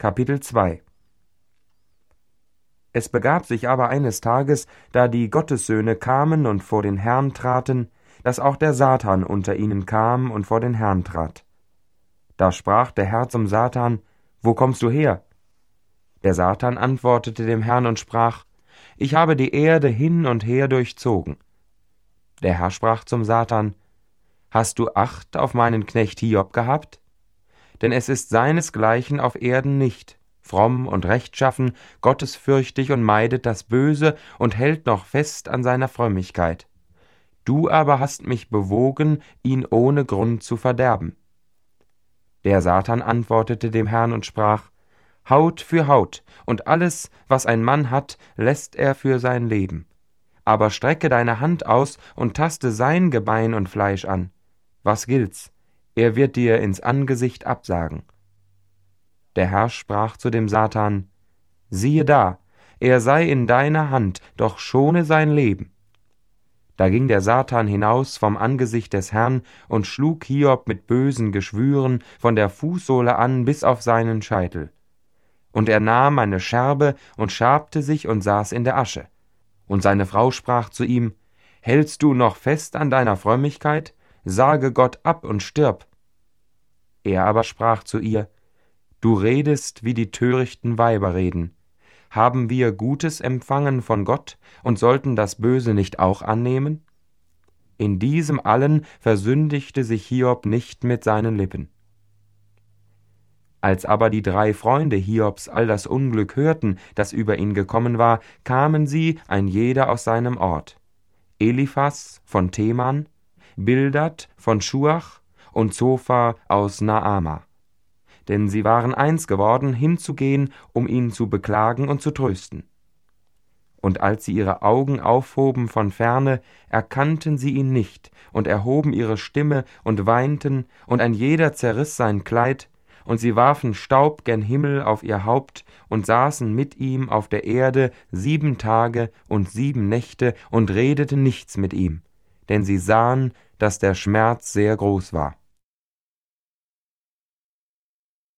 Kapitel 2. Es begab sich aber eines Tages, da die Gottessöhne kamen und vor den Herrn traten, dass auch der Satan unter ihnen kam und vor den Herrn trat. Da sprach der Herr zum Satan: Wo kommst du her? Der Satan antwortete dem Herrn und sprach: Ich habe die Erde hin und her durchzogen. Der Herr sprach zum Satan: Hast du Acht auf meinen Knecht Hiob gehabt? Denn es ist seinesgleichen auf Erden nicht, fromm und rechtschaffen, gottesfürchtig und meidet das Böse und hält noch fest an seiner Frömmigkeit. Du aber hast mich bewogen, ihn ohne Grund zu verderben. Der Satan antwortete dem Herrn und sprach: Haut für Haut, und alles, was ein Mann hat, lässt er für sein Leben. Aber strecke deine Hand aus und taste sein Gebein und Fleisch an. Was gilt's? Er wird dir ins Angesicht absagen. Der Herr sprach zu dem Satan: Siehe da, er sei in deiner Hand, doch schone sein Leben. Da ging der Satan hinaus vom Angesicht des Herrn und schlug Hiob mit bösen Geschwüren von der Fußsohle an bis auf seinen Scheitel. Und er nahm eine Scherbe und schabte sich und saß in der Asche. Und seine Frau sprach zu ihm: Hältst du noch fest an deiner Frömmigkeit? Sage Gott ab und stirb. Er aber sprach zu ihr: Du redest, wie die törichten Weiber reden. Haben wir Gutes empfangen von Gott und sollten das Böse nicht auch annehmen? In diesem allen versündigte sich Hiob nicht mit seinen Lippen. Als aber die 3 Freunde Hiobs all das Unglück hörten, das über ihn gekommen war, kamen sie, ein jeder aus seinem Ort: Eliphas von Teman, Bildad von Schuach und Zophar aus Naama. Denn sie waren eins geworden, hinzugehen, um ihn zu beklagen und zu trösten. Und als sie ihre Augen aufhoben von ferne, erkannten sie ihn nicht und erhoben ihre Stimme und weinten, und ein jeder zerriss sein Kleid, und sie warfen Staub gen Himmel auf ihr Haupt und saßen mit ihm auf der Erde 7 Tage und 7 Nächte und redeten nichts mit ihm, denn sie sahen, dass der Schmerz sehr groß war.